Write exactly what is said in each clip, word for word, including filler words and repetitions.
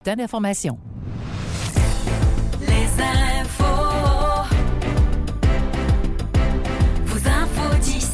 d'information. Les infos. Vos infos d'ici.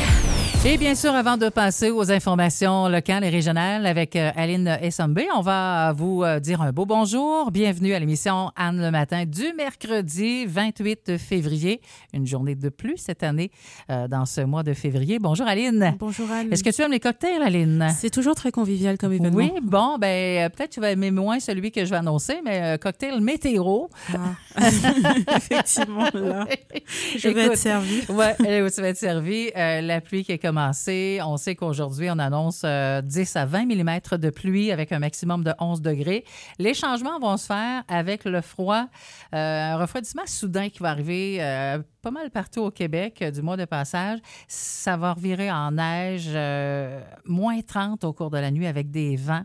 Et bien sûr, avant de passer aux informations locales et régionales avec euh, Aline Essambé, on va vous euh, dire un beau bonjour. Bienvenue à l'émission Anne le matin du mercredi vingt-huit février. Une journée de plus cette année euh, dans ce mois de février. Bonjour Aline. Bonjour Anne. Est-ce que tu aimes les cocktails, Aline? C'est toujours très convivial comme événement. Oui, bon, ben peut-être tu vas aimer moins celui que je vais annoncer, mais euh, cocktail météo. Ah. Effectivement, là, je vais Écoute, être servie. Oui, tu vas être servie. Euh, la pluie qui est commencée. On sait qu'aujourd'hui, on annonce euh, dix à vingt millimètres de pluie avec un maximum de onze degrés. Les changements vont se faire avec le froid, euh, un refroidissement soudain qui va arriver euh, pas mal partout au Québec euh, du mois de passage. Ça va revirer en neige, euh, moins trente au cours de la nuit avec des vents.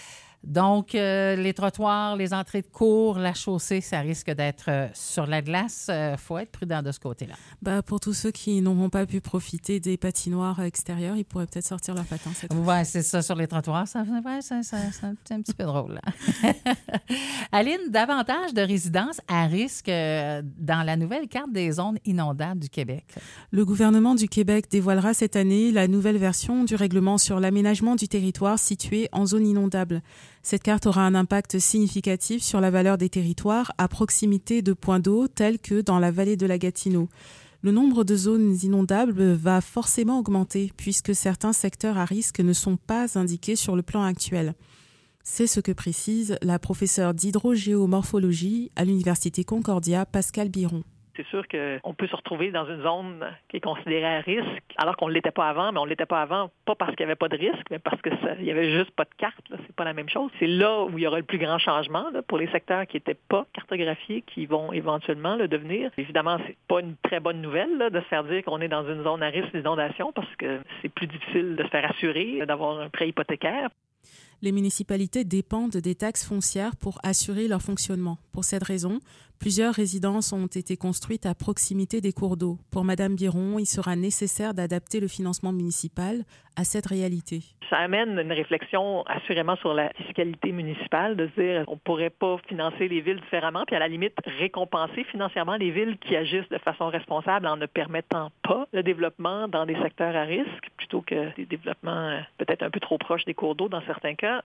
Donc, euh, les trottoirs, les entrées de cours, la chaussée, ça risque d'être euh, sur la glace. Il euh, faut être prudent de ce côté-là. Bah, pour tous ceux qui n'auront pas pu profiter des patinoires extérieures, ils pourraient peut-être sortir leur patin cette fois. Oui, c'est ça, sur les trottoirs. Ça, ouais, ça, ça, ça, c'est un petit peu drôle. Là. Aline, davantage de résidences à risque euh, dans la nouvelle carte des zones inondables du Québec. Le gouvernement du Québec dévoilera cette année la nouvelle version du règlement sur l'aménagement du territoire situé en zone inondable. Cette carte aura un impact significatif sur la valeur des territoires à proximité de points d'eau tels que dans la vallée de la Gatineau. Le nombre de zones inondables va forcément augmenter puisque certains secteurs à risque ne sont pas indiqués sur le plan actuel. C'est ce que précise la professeure d'hydrogéomorphologie à l'Université Concordia, Pascale Biron. C'est sûr qu'on peut se retrouver dans une zone qui est considérée à risque, alors qu'on ne l'était pas avant, mais on ne l'était pas avant, pas parce qu'il n'y avait pas de risque, mais parce qu'il n'y avait juste pas de carte. Là. C'est pas la même chose. C'est là où il y aura le plus grand changement là, pour les secteurs qui n'étaient pas cartographiés, qui vont éventuellement le devenir. Évidemment, c'est pas une très bonne nouvelle là, de se faire dire qu'on est dans une zone à risque d'inondation parce que c'est plus difficile de se faire assurer, d'avoir un prêt hypothécaire. Les municipalités dépendent des taxes foncières pour assurer leur fonctionnement. Pour cette raison, plusieurs résidences ont été construites à proximité des cours d'eau. Pour Mme Biron, il sera nécessaire d'adapter le financement municipal à cette réalité. Ça amène une réflexion assurément sur la fiscalité municipale, de se dire on ne pourrait pas financer les villes différemment, puis à la limite récompenser financièrement les villes qui agissent de façon responsable en ne permettant pas le développement dans des secteurs à risque, plutôt que des développements peut-être un peu trop proches des cours d'eau dans certains cas.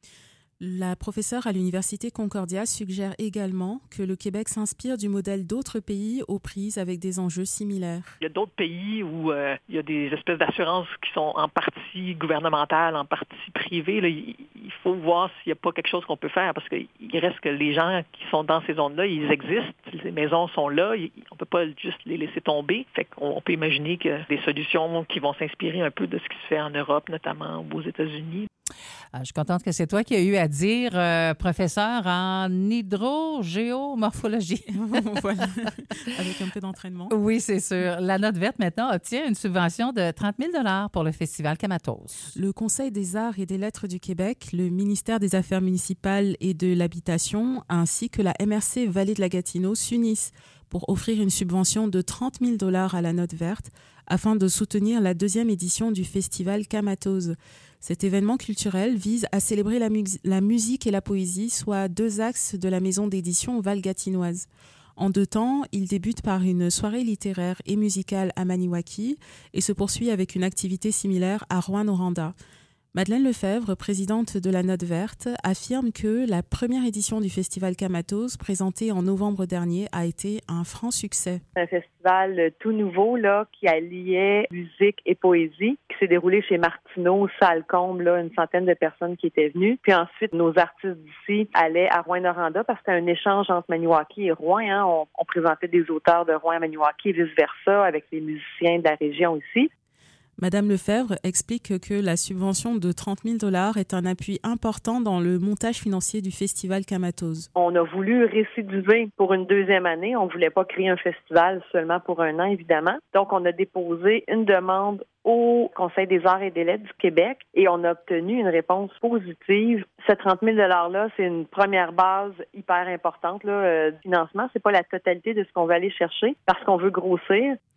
La professeure à l'Université Concordia suggère également que le Québec s'inspire du modèle d'autres pays aux prises avec des enjeux similaires. Il y a d'autres pays où euh, il y a des espèces d'assurances qui sont en partie gouvernementales, en partie privées. Là, il, il faut voir s'il n'y a pas quelque chose qu'on peut faire parce qu'il reste que les gens qui sont dans ces zones-là, ils existent. Les maisons sont là. Il, on ne peut pas juste les laisser tomber. Fait qu'on on peut imaginer que des solutions qui vont s'inspirer un peu de ce qui se fait en Europe, notamment aux États-Unis. Ah, je suis contente que c'est toi qui as eu à dire, euh, professeur en hydrogéomorphologie. Voilà, avec un peu d'entraînement. Oui, c'est sûr. La Note verte, maintenant, obtient une subvention de trente mille dollars pour le Festival Kamatos. Le Conseil des arts et des lettres du Québec, le ministère des Affaires municipales et de l'Habitation, ainsi que la M R C Vallée de la Gatineau s'unissent pour offrir une subvention de trente mille dollars à la Note verte afin de soutenir la deuxième édition du Festival Kamatos. Cet événement culturel vise à célébrer la, mu- la musique et la poésie, soit deux axes de la maison d'édition Val-Gatinoise. En deux temps, il débute par une soirée littéraire et musicale à Maniwaki et se poursuit avec une activité similaire à Rouyn-Noranda. Madeleine Lefebvre, présidente de la Note verte, affirme que la première édition du Festival Kamatos, présentée en novembre dernier, a été un franc succès. Un festival tout nouveau là, qui alliait musique et poésie, qui s'est déroulé chez Martineau, salle comble, là, une centaine de personnes qui étaient venues. Puis ensuite, nos artistes d'ici allaient à Rouyn-Noranda parce que c'était un échange entre Maniwaki et Rouyn. Hein. On, on présentait des auteurs de Rouyn à Maniwaki et vice-versa avec les musiciens de la région ici. Madame Lefebvre explique que la subvention de trente mille dollars est un appui important dans le montage financier du Festival Kamatos. On a voulu récidiver pour une deuxième année. On ne voulait pas créer un festival seulement pour un an, évidemment. Donc, on a déposé une demande au Conseil des arts et des lettres du Québec et on a obtenu une réponse positive. Ce trente mille dollars-là, c'est une première base hyper importante là, euh, du financement. C'est pas la totalité de ce qu'on va aller chercher parce qu'on veut grossir.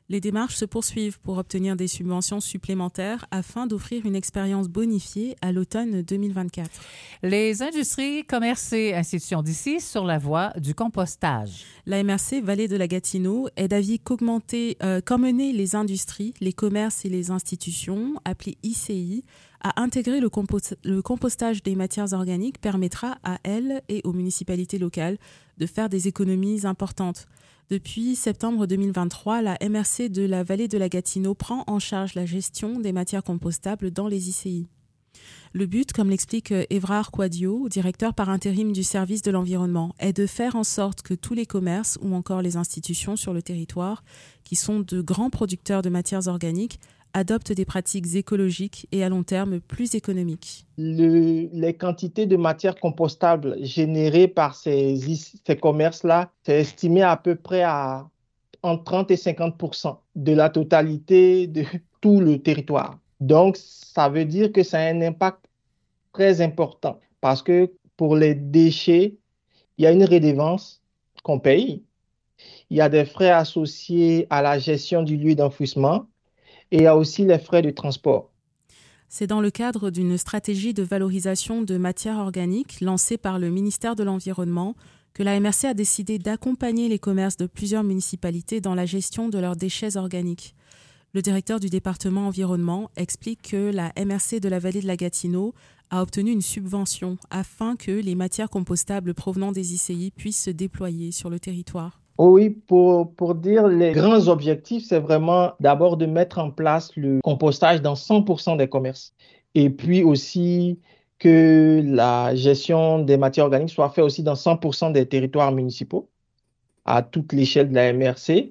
Les démarches se poursuivent pour obtenir des subventions supplémentaires afin d'offrir une expérience bonifiée à l'automne deux mille vingt-quatre. Les industries, commerces et institutions d'ici sur la voie du compostage. La M R C Vallée de la Gatineau est d'avis qu'augmenter, euh, qu'emmener les industries, les commerces et les institutions, appelées I C I, à intégrer le, compos- le compostage des matières organiques permettra à elles et aux municipalités locales de faire des économies importantes. Depuis septembre deux mille vingt-trois, la M R C de la Vallée de la Gatineau prend en charge la gestion des matières compostables dans les I C I. Le but, comme l'explique Évrard Quadio, directeur par intérim du service de l'environnement, est de faire en sorte que tous les commerces ou encore les institutions sur le territoire, qui sont de grands producteurs de matières organiques, adoptent des pratiques écologiques et à long terme plus économiques. Le, les quantités de matières compostables générées par ces, ces commerces-là, c'est estimé à peu près à entre trente et cinquante pour cent de la totalité de tout le territoire. Donc, ça veut dire que ça a un impact très important parce que pour les déchets, il y a une redevance qu'on paye, il y a des frais associés à la gestion du lieu d'enfouissement, et il y a aussi les frais de transport. C'est dans le cadre d'une stratégie de valorisation de matières organiques lancée par le ministère de l'Environnement que la M R C a décidé d'accompagner les commerces de plusieurs municipalités dans la gestion de leurs déchets organiques. Le directeur du département environnement explique que la M R C de la Vallée de la Gatineau a obtenu une subvention afin que les matières compostables provenant des I C I puissent se déployer sur le territoire. Oh oui, pour, pour dire les grands objectifs, c'est vraiment d'abord de mettre en place le compostage dans cent pour cent des commerces. Et puis aussi que la gestion des matières organiques soit faite aussi dans cent pour cent des territoires municipaux, à toute l'échelle de la M R C.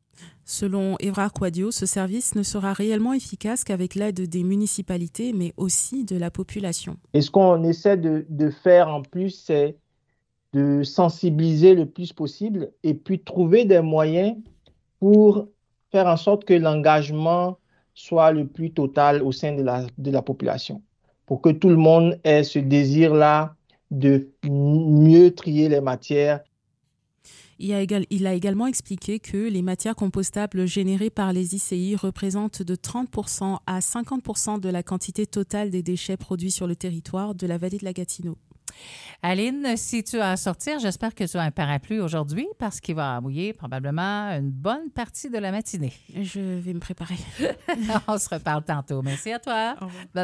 Selon Évrard Quadio, ce service ne sera réellement efficace qu'avec l'aide des municipalités, mais aussi de la population. Et ce qu'on essaie de, de faire en plus, c'est de sensibiliser le plus possible et puis trouver des moyens pour faire en sorte que l'engagement soit le plus total au sein de la, de la population, pour que tout le monde ait ce désir-là de mieux trier les matières. Il a, égal, il a également expliqué que les matières compostables générées par les I C I représentent de trente pour cent à cinquante pour cent de la quantité totale des déchets produits sur le territoire de la Vallée de la Gatineau. Aline, si tu as à sortir, j'espère que tu as un parapluie aujourd'hui parce qu'il va mouiller probablement une bonne partie de la matinée. Je vais me préparer. On se reparle tantôt. Merci à toi. Au revoir. Bye.